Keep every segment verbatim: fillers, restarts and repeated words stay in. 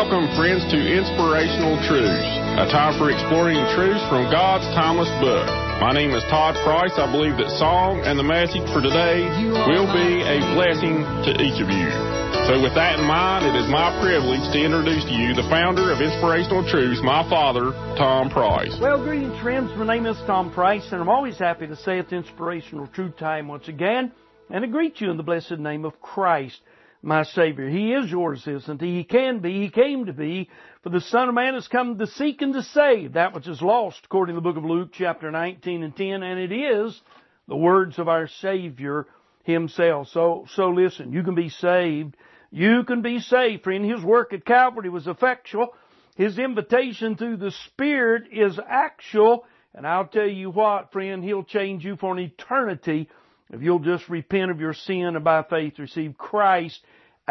Welcome, friends, to Inspirational Truths, a time for exploring truths from God's timeless book. My name is Todd Price. I believe that song and the message for today will be a blessing to each of you. So with that in mind, it is my privilege to introduce to you the founder of Inspirational Truths, my father, Tom Price. Well, greetings, friends. My name is Tom Price, and I'm always happy to say it's Inspirational Truth Time once again, and to greet you in the blessed name of Christ, my Savior. He is yours, isn't He? He can be. He came to be. For the Son of Man has come to seek and to save that which is lost, according to the book of Luke, chapter nineteen and ten. And it is the words of our Savior Himself. So, so listen, you can be saved. You can be saved, friend. His work at Calvary was effectual. His invitation through the Spirit is actual. And I'll tell you what, friend, He'll change you for an eternity if you'll just repent of your sin and by faith receive Christ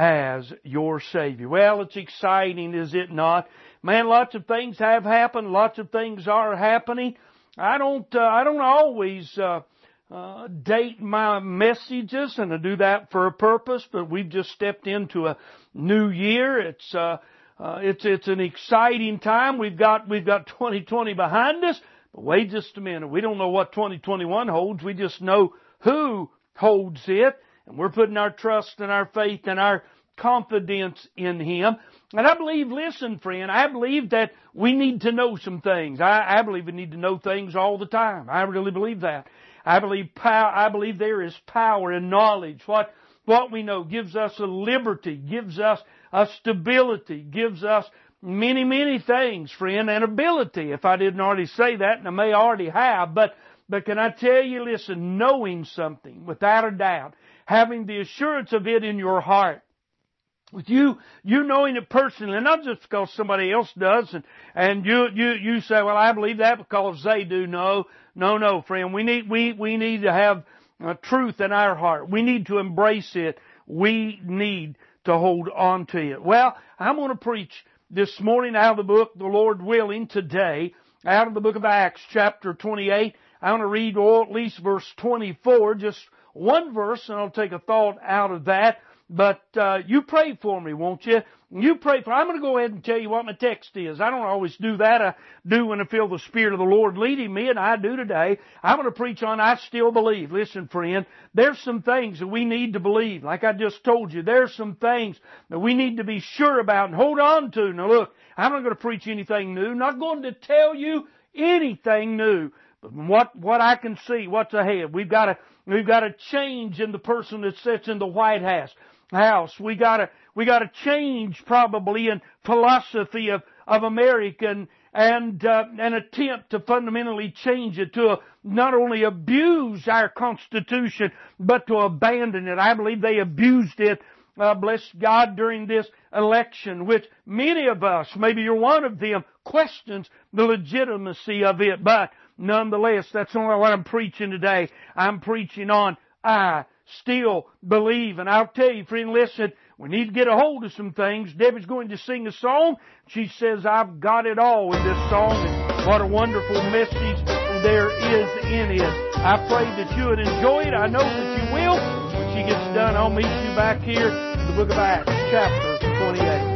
as your Savior. Well, it's exciting, is it not? Man, lots of things have happened. Lots of things are happening. I don't, uh, I don't always, uh, uh, date my messages, and I do that for a purpose, but we've just stepped into a new year. It's, uh, uh, it's, it's an exciting time. We've got, we've got twenty twenty behind us, but wait just a minute. We don't know what twenty twenty-one holds. We just know who holds it, and we're putting our trust and our faith and our confidence in Him. And I believe, listen, friend, I believe that we need to know some things. I, I believe we need to know things all the time. I really believe that. I believe power, I believe there is power in knowledge. What, what we know gives us a liberty, gives us a stability, gives us many, many things, friend, and ability. If I didn't already say that, and I may already have, but But can I tell you, listen, knowing something, without a doubt, having the assurance of it in your heart, with you, you knowing it personally, not just because somebody else does, and, and you, you, you say, well, I believe that because they do. No, no, no, friend. We need, we, we need to have uh, truth in our heart. We need to embrace it. We need to hold on to it. Well, I'm going to preach this morning out of the book, the Lord willing, today, out of the book of Acts, chapter twenty-eight. I want to read oh, at least verse twenty-four, just one verse, and I'll take a thought out of that. But uh, you pray for me, won't you? You pray for me. I'm going to go ahead and tell you what my text is. I don't always do that. I do when I feel the Spirit of the Lord leading me, and I do today. I'm going to preach on I still believe. Listen, friend, there's some things that we need to believe. Like I just told you, there's some things that we need to be sure about and hold on to. Now look, I'm not going to preach anything new. I'm not going to tell you anything new. But what, what I can see, what's ahead, we've got to, we've got to change in the person that sits in the White House. House. We got to, we got to change probably in philosophy of, of American and, uh, an attempt to fundamentally change it to not only abuse our Constitution, but to abandon it. I believe they abused it, uh, bless God, during this election, which many of us, maybe you're one of them, questions the legitimacy of it, but nonetheless, that's not what I'm preaching today. I'm preaching on I still believe. And I'll tell you, friend, listen, we need to get a hold of some things. Debbie's going to sing a song. She says, I've got it all in this song. And what a wonderful message there is in it. I pray that you would enjoy it. I know that you will. When she gets done, I'll meet you back here in the book of Acts, chapter twenty-eight.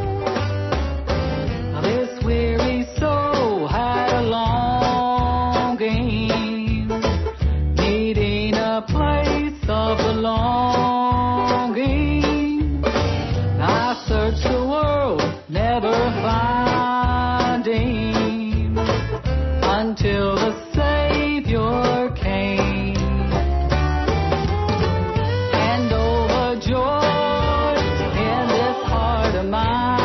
This weary soul had a longing, needing a place of belonging. I searched the world, never finding, until the Savior came. And overjoyed in this heart of mine,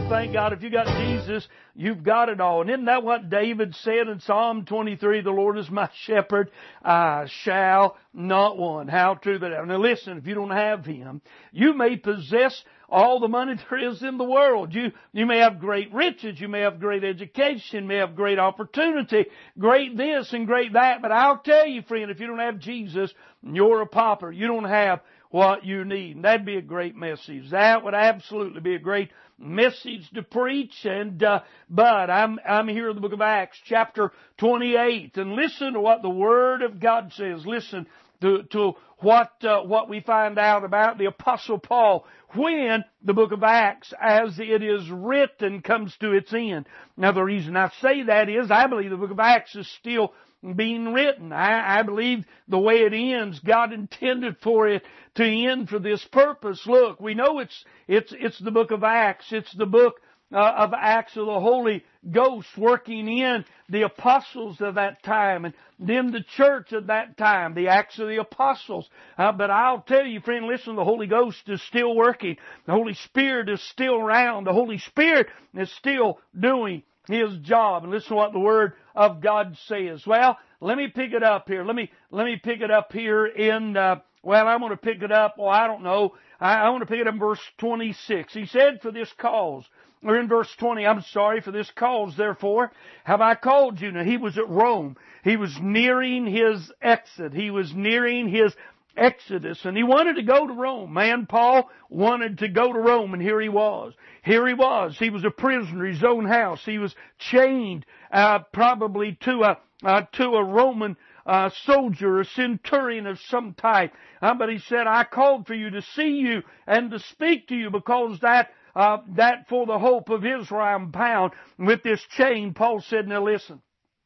thank God, if you got Jesus, you've got it all. And isn't that what David said in Psalm twenty-three? The Lord is my shepherd, I shall not want. How true that is. Now listen, if you don't have Him, you may possess all the money there is in the world. You, you may have great riches, you may have great education, you may have great opportunity, great this and great that. But I'll tell you, friend, if you don't have Jesus, you're a pauper. You don't have what you need. And that'd be a great message. That would absolutely be a great message to preach. And uh, but I'm I'm here in the book of Acts, chapter twenty-eight, and listen to what the Word of God says. Listen to to what uh, what we find out about the Apostle Paul when the book of Acts, as it is written, comes to its end. Now, the reason I say that is I believe the book of Acts is still being written. I, I believe the way it ends, God intended for it to end for this purpose. Look, we know it's it's it's the book of Acts. It's the book uh, of Acts of the Holy Ghost working in the apostles of that time, and then the church of that time, the Acts of the Apostles. Uh, but I'll tell you, friend, listen, the Holy Ghost is still working. The Holy Spirit is still around. The Holy Spirit is still doing His job. And listen to what the Word of God says. Well, let me pick it up here. Let me, let me pick it up here in, uh, well, I'm going to pick it up, well, I don't know. I, I want to pick it up in verse twenty-six. He said, for this cause, or in verse twenty, I'm sorry, for this cause, therefore, have I called you. Now, he was at Rome. He was nearing his exit. He was nearing his Exodus, and he wanted to go to Rome. Man, Paul wanted to go to Rome, and here he was. Here he was. He was a prisoner in his own house. He was chained, uh, probably to a, uh, to a Roman, uh, soldier, a centurion of some type. Uh, but he said, I called for you to see you and to speak to you, because that, uh, that for the hope of Israel I'm bound with this chain. Paul said, now listen,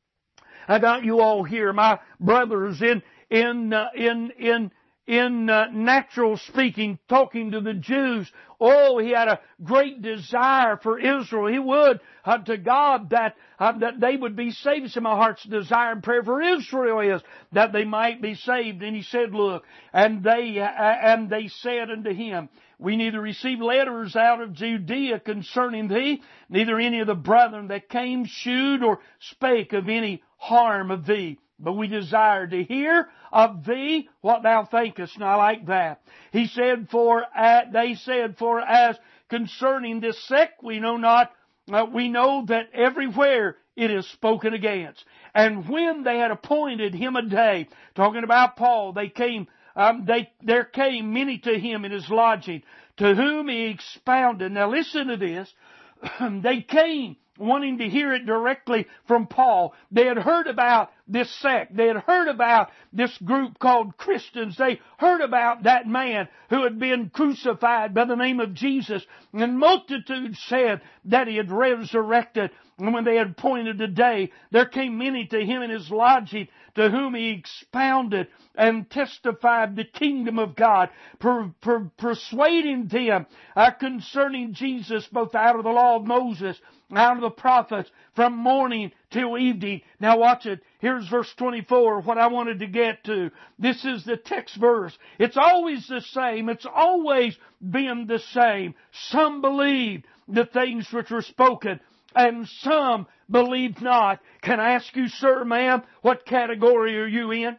I got you all here, my brothers, in, in, uh, in, in, in uh, natural speaking, talking to the Jews. Oh, he had a great desire for Israel. He would uh, to God that uh, that they would be saved. So my heart's desire and prayer for Israel is that they might be saved. And he said, look, and they uh, and they said unto him, we neither receive letters out of Judea concerning thee, neither any of the brethren that came shewed or spake of any harm of thee. But we desire to hear of thee what thou thinkest. And I like that. He said, for, uh, they said, for as concerning this sect, we know not, uh, we know that everywhere it is spoken against. And when they had appointed him a day, talking about Paul, they came, um, they, there came many to him in his lodging, to whom he expounded. Now listen to this. They came wanting to hear it directly from Paul. They had heard about this sect. They had heard about this group called Christians. They heard about that man who had been crucified by the name of Jesus. And multitudes said that he had resurrected. And when they had appointed a day, there came many to him in his lodging, to whom he expounded and testified the kingdom of God, per, per, persuading them uh, concerning Jesus, both out of the law of Moses, out of the prophets, from morning till evening. Now watch it. Here's verse twenty-four, what I wanted to get to. This is the text verse. It's always the same. It's always been the same. Some believed the things which were spoken, and some believed not. Can I ask you, sir, ma'am, what category are you in?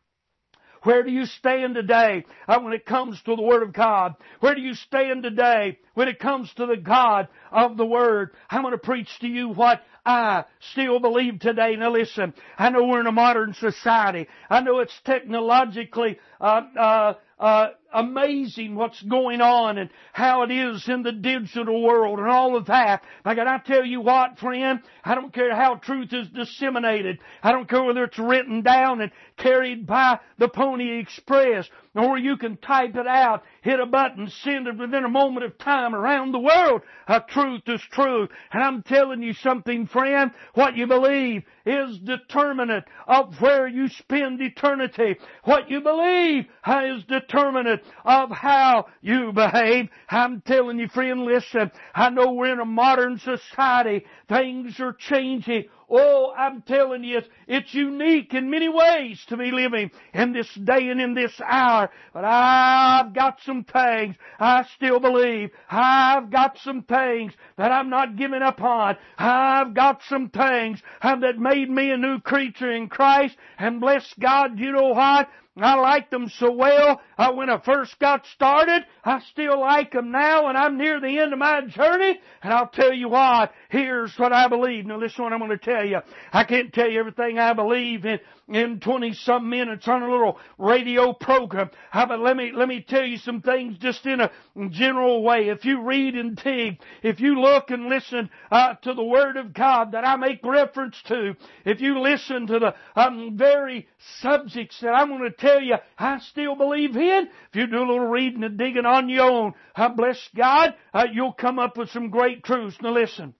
Where do you stand today uh, when it comes to the Word of God? Where do you stand today when it comes to the God of the Word? I'm going to preach to you what I still believe today. Now listen, I know we're in a modern society. I know it's technologically uh, uh, uh, amazing what's going on and how it is in the digital world and all of that. But can I tell you what, friend? I don't care how truth is disseminated. I don't care whether it's written down and carried by the Pony Express, or you can type it out, hit a button, send it within a moment of time around the world. Uh, truth is truth. And I'm telling you something, friend. What you believe is determinant of where you spend eternity. What you believe is determinant of how you behave. I'm telling you, friend, listen. I know we're in a modern society. Things are changing Oh, I'm telling you, it's, it's unique in many ways to be living in this day and in this hour. But I've got some things I still believe. I've got some things that I'm not giving up on. I've got some things um, that made me a new creature in Christ. And bless God, you know what? I liked them so well uh, when I first got started. I still like them now, and I'm near the end of my journey. And I'll tell you what, here's what I believe. Now listen what I'm going to tell you. I can't tell you everything I believe in in twenty-some minutes on a little radio program. Uh, but let me, let me tell you some things just in a general way. If you read and dig, if you look and listen uh, to the Word of God that I make reference to, if you listen to the um, very subjects that I'm going to tell you I still believe in, if you do a little reading and digging on your own, uh, bless God, uh, you'll come up with some great truths. Now listen.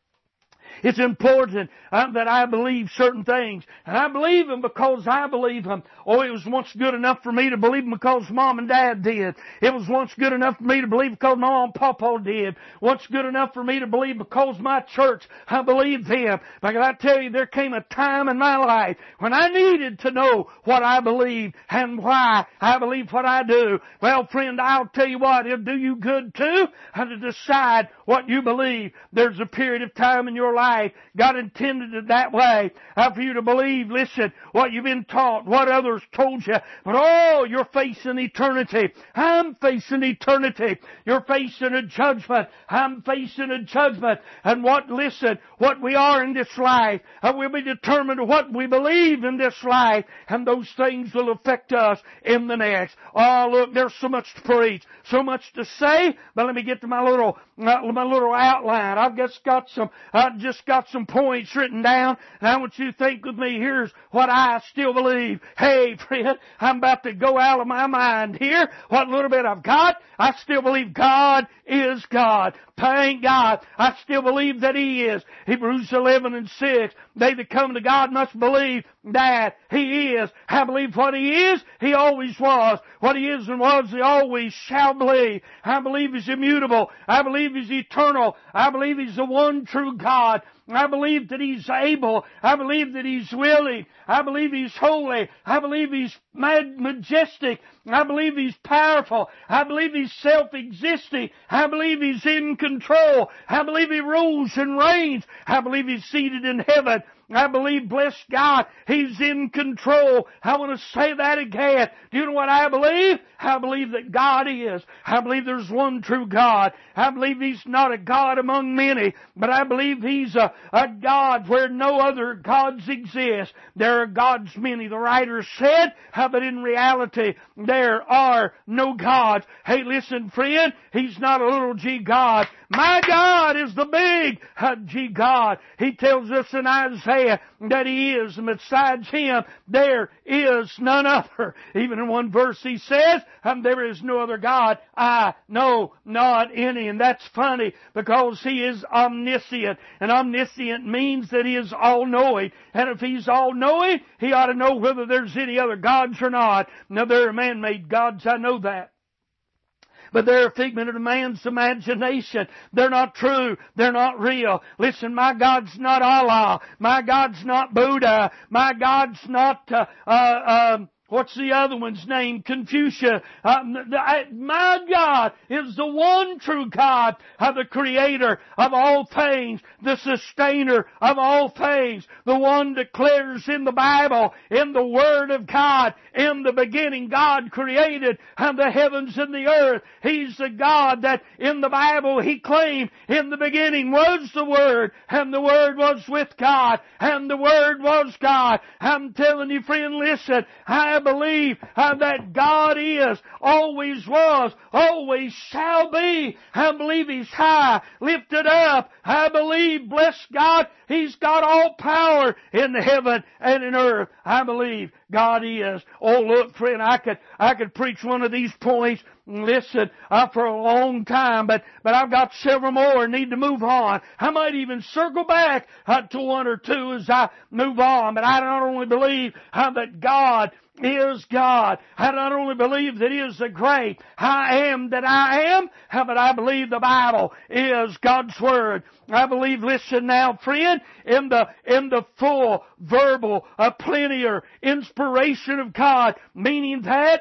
It's important uh, that I believe certain things. And I believe them because I believe them. Oh, it was once good enough for me to believe them because Mom and Dad did. It was once good enough for me to believe because Mom and Papa did. Once good enough for me to believe because my church, I believed them. But I tell you, there came a time in my life when I needed to know what I believe and why I believe what I do. Well, friend, I'll tell you what, it'll do you good too, how to decide what you believe. There's a period of time in your life God intended it that way uh, for you to believe, listen, what you've been taught, what others told you. But oh, you're facing eternity. I'm facing eternity. You're facing a judgment. I'm facing a judgment. And what, listen, what we are in this life uh, will be determined to what we believe in this life. And those things will affect us in the next. Oh, look, there's so much to preach, so much to say. But let me get to my little, uh, my little outline. I've just got some, uh, just got some points written down, and I want you to think with me. Here's what I still believe. Hey, friend, I'm about to go out of my mind here. What little bit I've got, I still believe God is God. Thank God. I still believe that He is. Hebrews eleven and six. They that come to God must believe that He is. I believe what He is, He always was. What He is and was, He always shall believe. I believe He's immutable. I believe He's eternal. I believe He's the one true God. I believe that He's able. I believe that He's willing. I believe He's holy. I believe He's majestic. I believe He's powerful. I believe He's self-existing. I believe He's in control. I believe He rules and reigns. I believe He's seated in heaven. I believe, bless God, He's in control. I want to say that again. Do you know what I believe? I believe that God is. I believe there's one true God. I believe He's not a God among many, but I believe He's a, a God where no other gods exist. There are gods many, the writer said, but in reality, there are no gods. Hey, listen, friend, He's not a little g God. My God is the big uh, G God. He tells us in Isaiah that He is, and besides Him, there is none other. Even in one verse He says, um, there is no other God. I know not any. And that's funny because He is omniscient. And omniscient means that He is all-knowing. And if He's all-knowing, He ought to know whether there's any other gods or not. Now, there are man-made gods. I know that. But they're a figment of man's imagination. They're not true. They're not real. Listen, my God's not Allah. My God's not Buddha. My God's not, uh, uh, um, what's the other one's name? Confucius. Uh, my God is the one true God, uh, the creator of all things, the sustainer of all things, the one declares in the Bible, in the Word of God, in the beginning God created uh, the heavens and the earth. He's the God that in the Bible He claimed in the beginning was the Word, and the Word was with God, and the Word was God. I'm telling you, friend, listen, I I believe uh, that God is, always was, always shall be. I believe He's high, lifted up. I believe, bless God, He's got all power in heaven and in earth. I believe God is. Oh, look, friend, I could, I could preach one of these points listen, uh, for a long time, but, but I've got several more and need to move on. I might even circle back uh, to one or two as I move on, but I not only believe uh, that God is God. I not only believe that He is the great I am that I am, but I believe the Bible is God's Word. I believe, listen now, friend, in the, in the full verbal, uh, linear inspiration of God, meaning that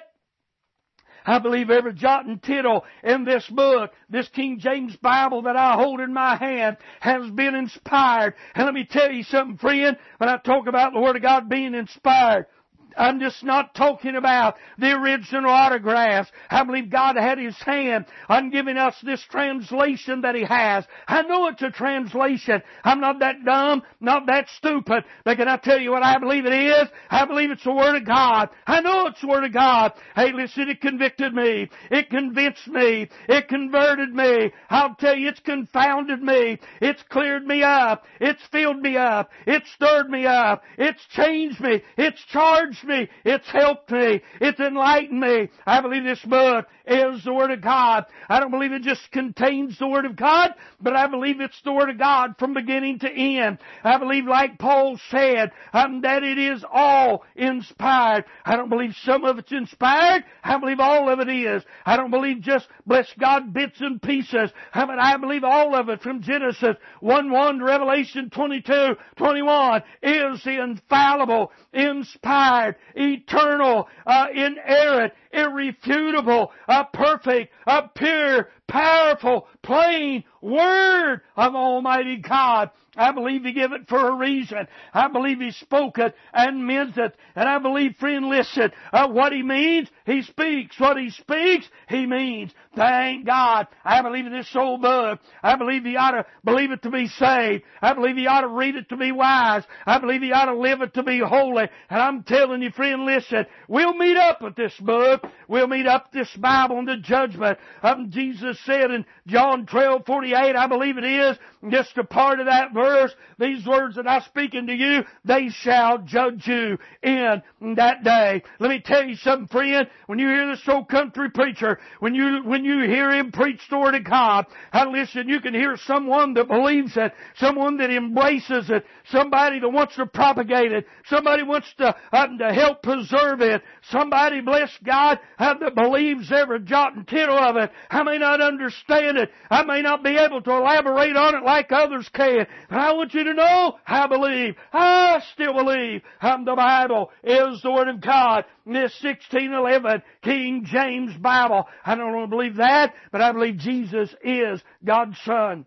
I believe every jot and tittle in this book, this King James Bible that I hold in my hand, has been inspired. And let me tell you something, friend, when I talk about the Word of God being inspired, I'm just not talking about the original autographs. I believe God had His hand on giving us this translation that He has. I know it's a translation. I'm not that dumb, not that stupid. But can I tell you what I believe it is? I believe it's the Word of God. I know it's the Word of God. Hey, listen, it convicted me. It convinced me. It converted me. I'll tell you, it's confounded me. It's cleared me up. It's filled me up. It's stirred me up. It's changed me. It's charged me. It's helped me. It's enlightened me. I believe this book is the Word of God. I don't believe it just contains the Word of God, but I believe it's the Word of God from beginning to end. I believe, like Paul said, um, that it is all inspired. I don't believe some of it's inspired. I believe all of it is. I don't believe just, bless God, bits and pieces. But I believe all of it from Genesis one one to Revelation twenty-two twenty-one is infallible, inspired, eternal, uh, inerrant, irrefutable, a perfect, a pure, powerful, plain Word of Almighty God. I believe He gave it for a reason. I believe He spoke it and meant it. And I believe, friend, listen, uh, what He means, He speaks. What He speaks, He means. Thank God. I believe in this old book. I believe you ought to believe it to be saved. I believe you ought to read it to be wise. I believe you ought to live it to be holy. And I'm telling you, friend, listen, we'll meet up with this book. We'll meet up this Bible in the judgment. Um, Jesus said in John twelve forty-eight, I believe it is, just a part of that verse, these words that I speak unto you, they shall judge you in that day. Let me tell you something, friend. When you hear this old country preacher, when you when you hear him preach the Word of God, and listen, you can hear someone that believes it, someone that embraces it, somebody that wants to propagate it, somebody wants to, uh, to help preserve it, somebody, bless God, uh, that believes every jot and tittle of it. I may not understand it. I may not be able to elaborate on it like others can. But I want you to know, I believe, I still believe, um, the Bible is the Word of God. This sixteen eleven King James Bible. I don't want to believe that, but I believe Jesus is God's Son.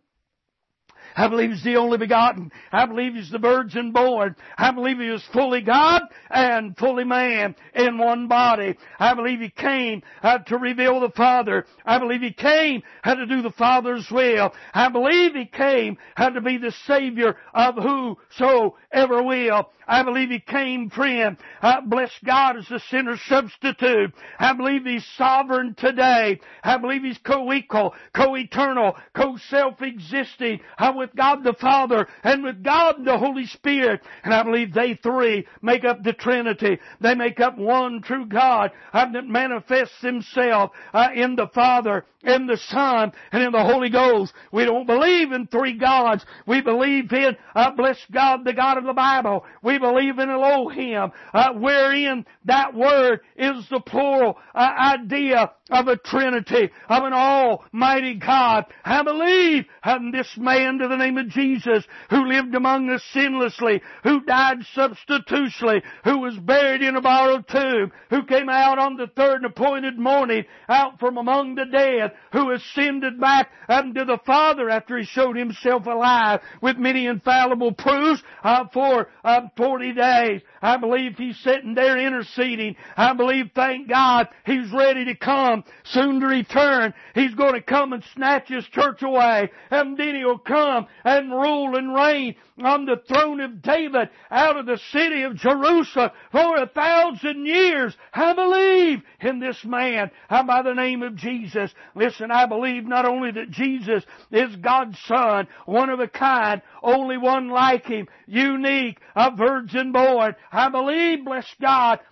I believe He's the only begotten. I believe He's the virgin born. I believe He is fully God and fully man in one body. I believe He came uh, to reveal the Father. I believe He came uh, to do the Father's will. I believe He came uh, to be the Savior of whosoever will. I believe He came, friend, uh, bless God, as a sinner substitute. I believe He's sovereign today. I believe He's co-equal, co-eternal, co-self-existing uh, with God the Father and with God the Holy Spirit. And I believe they three make up the Trinity. They make up one true God uh, that manifests Himself uh, in the Father, in the Son, and in the Holy Ghost. We don't believe in three gods. We believe in, uh, bless God, the God of the Bible. We believe in Elohim, uh, wherein that word is the plural uh, idea of a Trinity, of an Almighty God. I believe in this man to the name of Jesus, who lived among us sinlessly, who died substitutionally, who was buried in a borrowed tomb, who came out on the third and appointed morning out from among the dead, who ascended back unto the Father after He showed Himself alive with many infallible proofs uh, for uh, forty days. I believe He's sitting there interceding. I believe, thank God, He's ready to come, soon to return. He's going to come and snatch His church away, and then He'll come and rule and reign on the throne of David out of the city of Jerusalem for a thousand years. I believe in this man uh, by the name of Jesus. Listen, I believe not only that Jesus is God's Son, one of a kind, only one like Him, unique, a virgin born. I believe, bless God,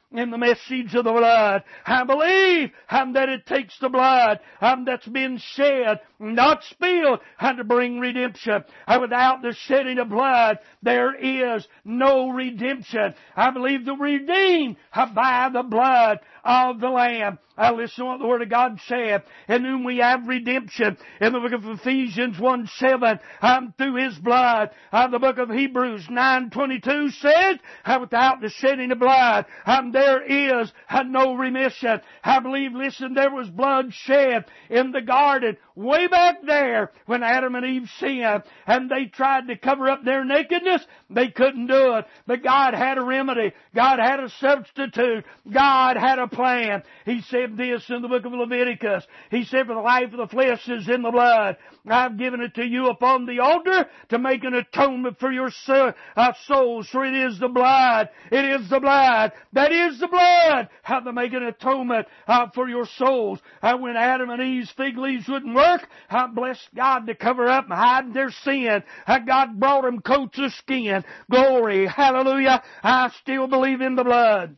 in the message of the blood. I believe um, that it takes the blood um, that's been shed, not spilled, and to bring redemption. Uh, without the shedding of blood, there is no redemption. I believe the redeemed uh, by the blood of the Lamb. I listen to what the Word of God said, in whom we have redemption. In the book of Ephesians one seven, um, through His blood. Uh, the book of Hebrews nine twenty-two says, uh, without the shedding of blood, um, there is uh, no remission. I believe, listen, there was blood shed in the garden way back there when Adam and Eve sinned, and they tried to cover up their nakedness. They couldn't do it. But God had a remedy. God had a substitute. God had a plan. He said this in the book of Leviticus. He said, for the life of the flesh is in the blood. I've given it to you upon the altar to make an atonement for your souls. For it is the blood. It is the blood. That is the blood. How to make an atonement uh, for your souls. Uh, when Adam and Eve's fig leaves wouldn't work, I blessed God to cover up and hide their sin. Uh, God brought them coats of skin. Glory. Hallelujah. I still believe in the blood.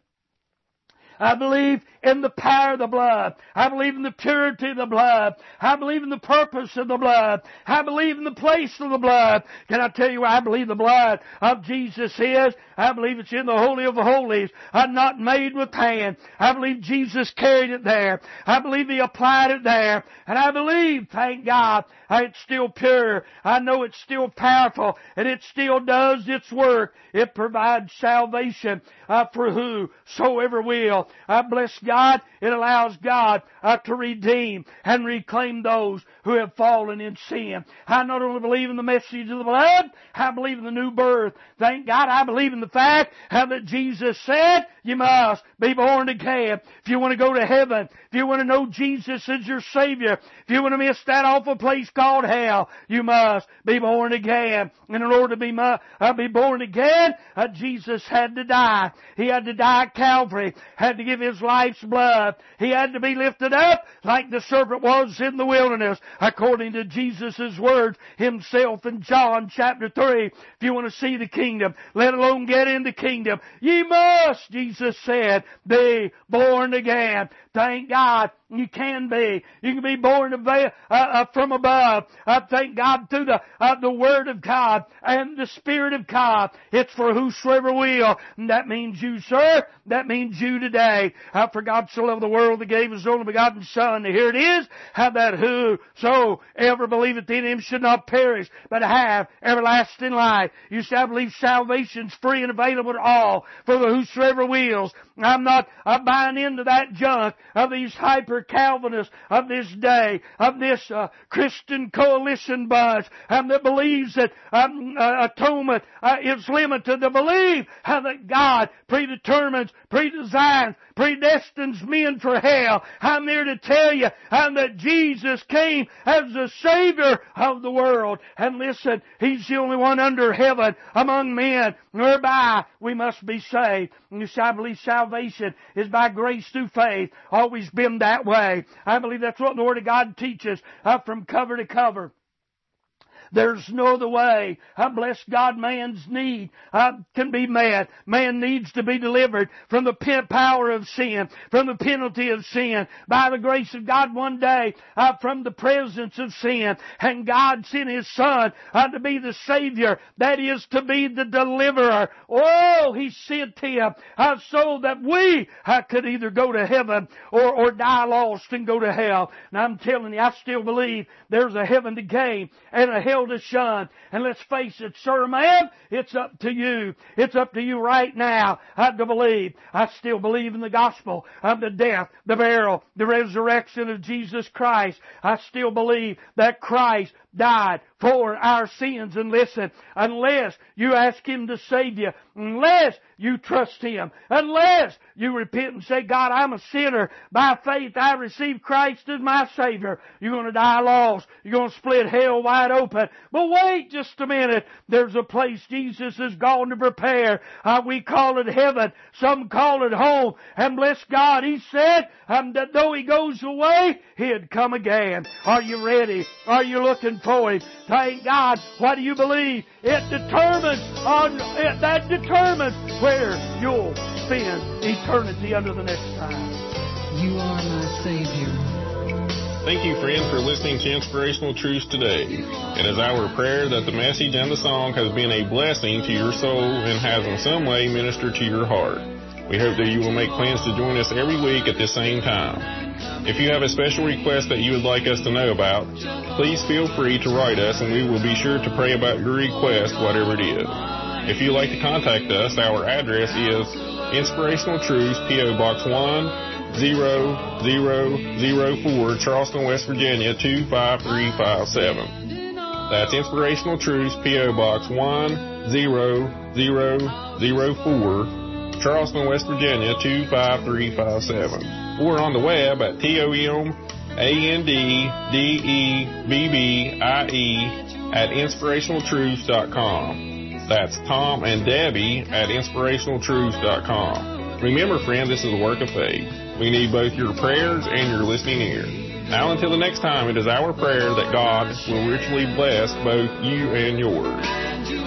I believe in the power of the blood. I believe in the purity of the blood. I believe in the purpose of the blood. I believe in the place of the blood. Can I tell you where I believe the blood of Jesus is? I believe it's in the Holy of Holies. I'm not made with hand. I believe Jesus carried it there. I believe He applied it there. And I believe, thank God, it's still pure. I know it's still powerful. And it still does its work. It provides salvation uh, for whosoever will. I bless God. It allows God uh, to redeem and reclaim those who have fallen in sin. I not only believe in the message of the blood, I believe in the new birth. Thank God, I believe in the fact uh, that Jesus said you must be born again. If you want to go to heaven, if you want to know Jesus as your Savior, if you want to miss that awful place called hell, you must be born again. And in order to be, uh, be born again, uh, Jesus had to die. He had to die at Calvary, had to give His life's blood. He had to be lifted up like the serpent was in the wilderness, according to Jesus' words Himself in John chapter three. If you want to see the kingdom, let alone get in the kingdom, ye must, Jesus said, be born again. Thank God you can be. You can be born of, uh, uh, from above. Uh, thank God through the uh, the Word of God and the Spirit of God. It's for whosoever will. And that means you, sir. That means you today. Uh, for God so loved the world that gave His only begotten Son. And here it is. How that whosoever believeth in Him should not perish, but have everlasting life. You say, I believe salvation's free and available to all for the whosoever wills. I'm not uh, buying into that junk of these hyper Calvinists of this day, of this uh, Christian coalition bunch, um, that believes that um, uh, atonement uh, is limited, to believe how that God predetermines, predesigns, predestines men for hell. I'm there to tell you um, that Jesus came as the Savior of the world. And listen, He's the only one under heaven among men whereby we must be saved. And you say, I believe salvation is by grace through faith. Always been that way. I believe that's what the Word of God teaches uh, from cover to cover. There's no other way. I bless God, man's need uh, can be met. Man needs to be delivered from the power of sin, from the penalty of sin, by the grace of God one day, uh, from the presence of sin. And God sent His Son uh, to be the Savior, that is, to be the deliverer. Oh, He sent Him uh, so that we uh, could either go to heaven or, or die lost and go to hell. And I'm telling you, I still believe there's a heaven to gain and a hell to shun. And let's face it, sir, ma'am, it's up to you. It's up to you right now uh, to believe. I still believe in the gospel of the death, the burial, the resurrection of Jesus Christ. I still believe that Christ died for our sins. And listen, unless you ask Him to save you, unless you trust Him, unless you repent and say, God, I'm a sinner, by faith I receive Christ as my Savior, you're going to die lost. You're going to split hell wide open. But wait just a minute. There's a place Jesus has gone to prepare. Uh, we call it heaven. Some call it home. And bless God, He said um, that though He goes away, He'd come again. Are you ready? Are you looking for Him? Thank God. What do you believe? It determines on it, that determines where you'll spend eternity under the next time. You are my Savior. Thank you, friend, for listening to Inspirational Truths today. It is our prayer that the message and the song has been a blessing to your soul and has in some way ministered to your heart. We hope that you will make plans to join us every week at this same time. If you have a special request that you would like us to know about, please feel free to write us and we will be sure to pray about your request, whatever it is. If you'd like to contact us, our address is Inspirational Truths, P O. Box one zero zero zero four, Charleston, West Virginia, two five three five seven. That's Inspirational Truths, P O. Box one zero zero zero four, Charleston, West Virginia, two five three five seven. Or on the web at T O M A N D D E B B I E at inspirational truths dot com. That's Tom and Debbie at inspirational truths dot com. Remember, friend, this is a work of faith. We need both your prayers and your listening ear. Now, until the next time, it is our prayer that God will richly bless both you and yours.